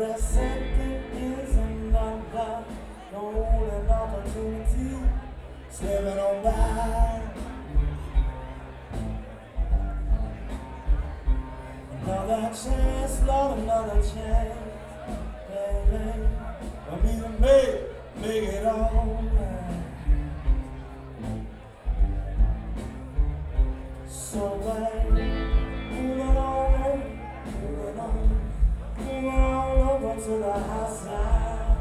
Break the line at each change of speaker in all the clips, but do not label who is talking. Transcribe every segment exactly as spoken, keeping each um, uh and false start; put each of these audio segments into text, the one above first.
Every second is another golden opportunity slipping on by. Another chance, Lord, another chance, baby, for me to make, make it all right. So baby, moving on over, moving on, moving on over to the high side.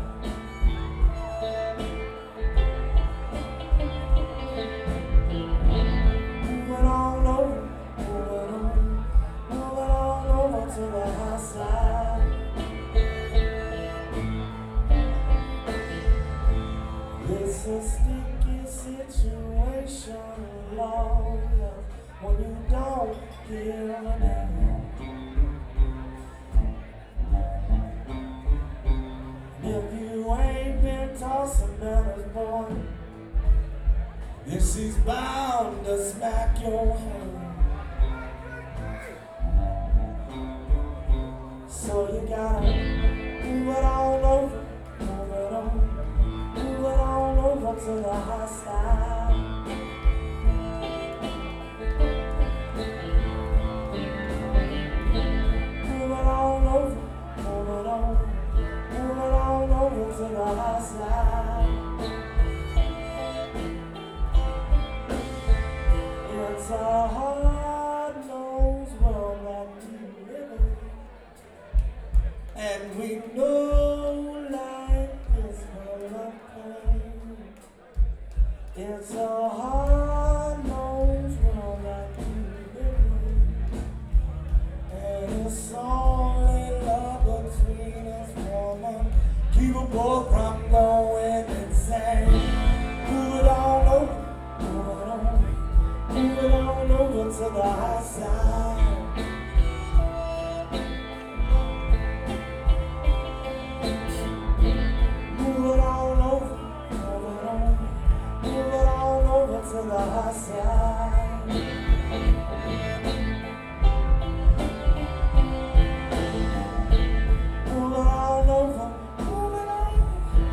Moving on over, moving on, moving on over to the high side. It's a sticky situation, Lord, when you don't give a damn. If you ain't been tossing bells, boy, then she's bound to smack your hand. So you gotta move it on over, move it on, move it on over to the high side. Move it on over, move it on, move it on over to the high side. It's a hard-nosed world that we live in, and we know life is full of pain. It's a hard-nosed world that we live in, and it's only love between us, woman, keep a boy from going insane. Move it on over, move it on, move it on over to the high side. Move it on over, move it on, move it on over to the high side. Move it on over, move it on,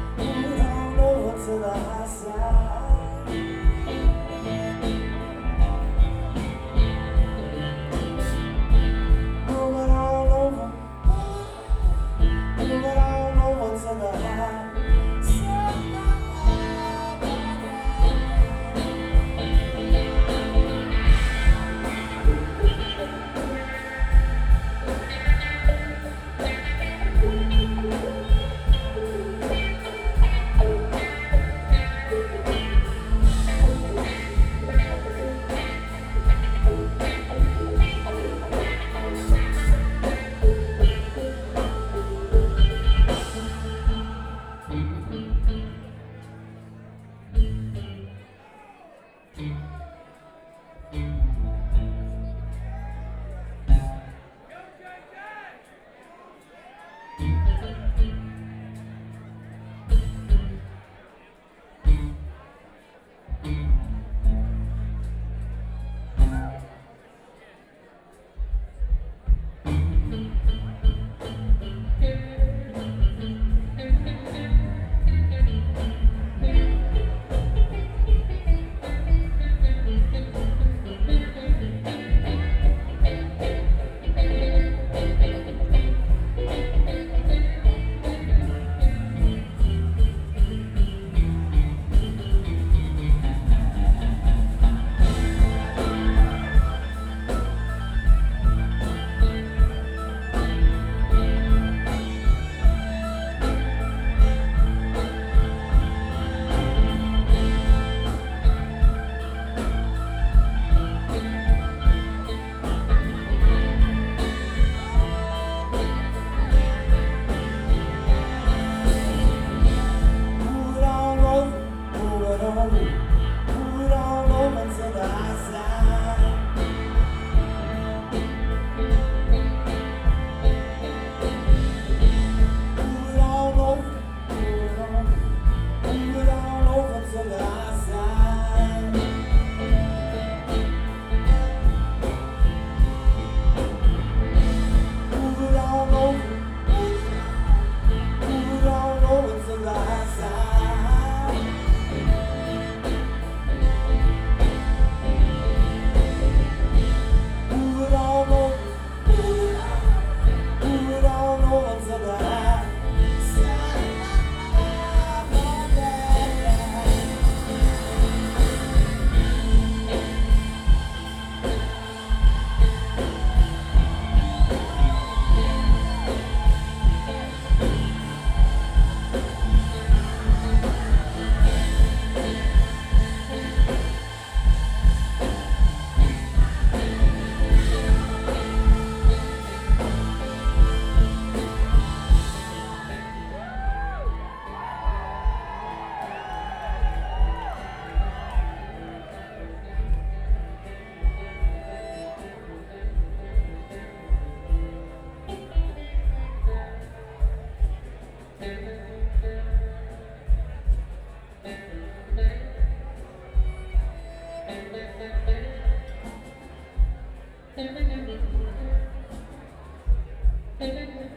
Thank you.